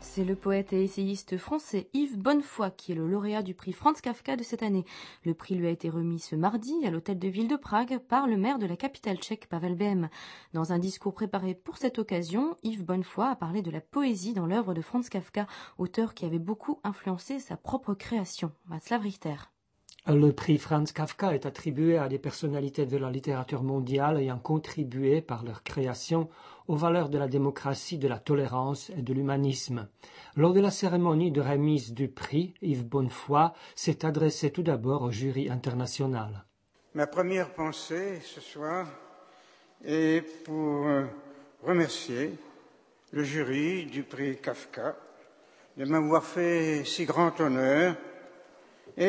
C'est le poète et essayiste français Yves Bonnefoy qui est le lauréat du prix Franz Kafka de cette année. Le prix lui a été remis ce mardi à l'hôtel de ville de Prague par le maire de la capitale tchèque, Pavel Bém. Dans un discours préparé pour cette occasion, Yves Bonnefoy a parlé de la poésie dans l'œuvre de Franz Kafka, auteur qui avait beaucoup influencé sa propre création. Václav Richter. Le prix Franz Kafka est attribué à des personnalités de la littérature mondiale ayant contribué par leur création aux valeurs de la démocratie, de la tolérance et de l'humanisme. Lors de la cérémonie de remise du prix, Yves Bonnefoy s'est adressé tout d'abord au jury international. Ma première pensée ce soir est pour remercier le jury du prix Kafka de m'avoir fait si grand honneur et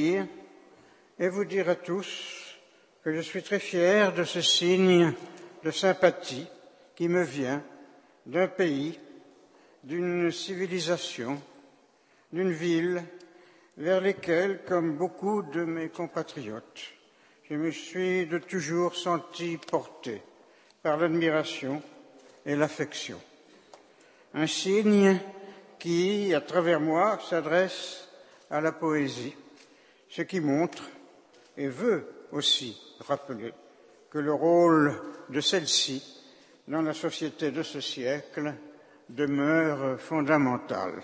vous dire à tous que je suis très fier de ce signe de sympathie qui me vient d'un pays, d'une civilisation, d'une ville vers lesquelles, comme beaucoup de mes compatriotes, je me suis de toujours senti porté par l'admiration et l'affection. Un signe qui, à travers moi, s'adresse à la poésie, ce qui montre et veut aussi rappeler que le rôle de celle-ci dans la société de ce siècle demeure fondamental.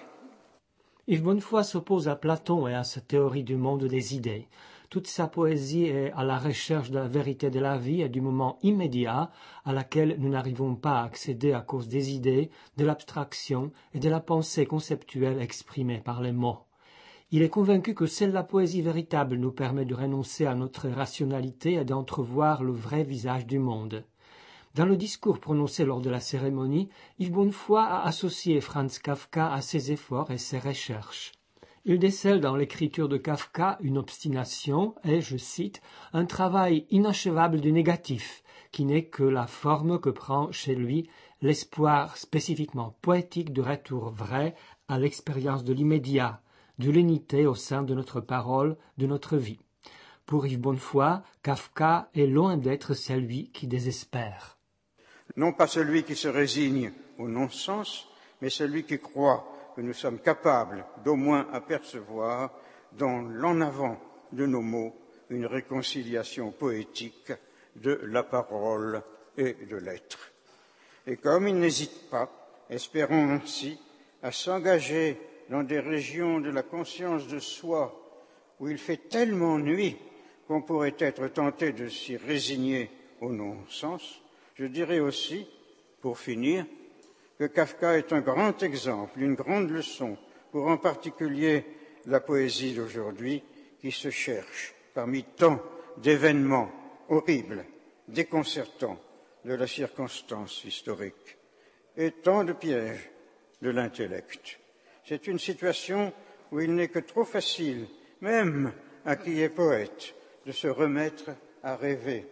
Yves Bonnefoy s'oppose à Platon et à sa théorie du monde des idées. Toute sa poésie est à la recherche de la vérité de la vie et du moment immédiat à laquelle nous n'arrivons pas à accéder à cause des idées, de l'abstraction et de la pensée conceptuelle exprimée par les mots. Il est convaincu que seule la poésie véritable nous permet de renoncer à notre rationalité et d'entrevoir le vrai visage du monde. Dans le discours prononcé lors de la cérémonie, Yves Bonnefoy a associé Franz Kafka à ses efforts et ses recherches. Il décèle dans l'écriture de Kafka une obstination et, je cite, « un travail inachevable du négatif, qui n'est que la forme que prend chez lui l'espoir spécifiquement poétique du retour vrai à l'expérience de l'immédiat, de l'unité au sein de notre parole, de notre vie. » Pour Yves Bonnefoy, Kafka est loin d'être celui qui désespère. Non pas celui qui se résigne au non-sens, mais celui qui croit que nous sommes capables d'au moins apercevoir dans l'en avant de nos mots une réconciliation poétique de la parole et de l'être. Et comme il n'hésite pas, espérons ainsi, à s'engager dans des régions de la conscience de soi où il fait tellement nuit qu'on pourrait être tenté de s'y résigner au non-sens, je dirais aussi, pour finir, que Kafka est un grand exemple, une grande leçon pour en particulier la poésie d'aujourd'hui qui se cherche parmi tant d'événements horribles, déconcertants de la circonstance historique et tant de pièges de l'intellect. C'est une situation où il n'est que trop facile, même à qui est poète, de se remettre à rêver.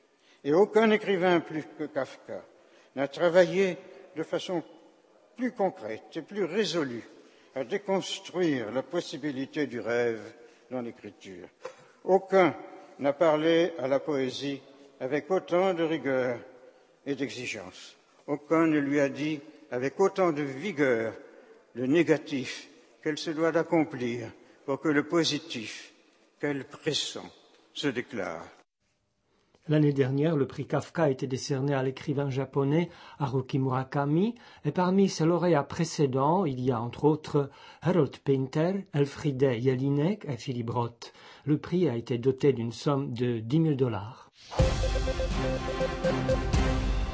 Et aucun écrivain plus que Kafka n'a travaillé de façon plus concrète et plus résolue à déconstruire la possibilité du rêve dans l'écriture. Aucun n'a parlé à la poésie avec autant de rigueur et d'exigence. Aucun ne lui a dit avec autant de vigueur le négatif qu'elle se doit d'accomplir pour que le positif qu'elle pressent se déclare. L'année dernière, le prix Kafka a été décerné à l'écrivain japonais Haruki Murakami, et parmi ses lauréats précédents, il y a entre autres Harold Pinter, Elfriede Jelinek et Philippe Roth. Le prix a été doté d'une somme de $10 000.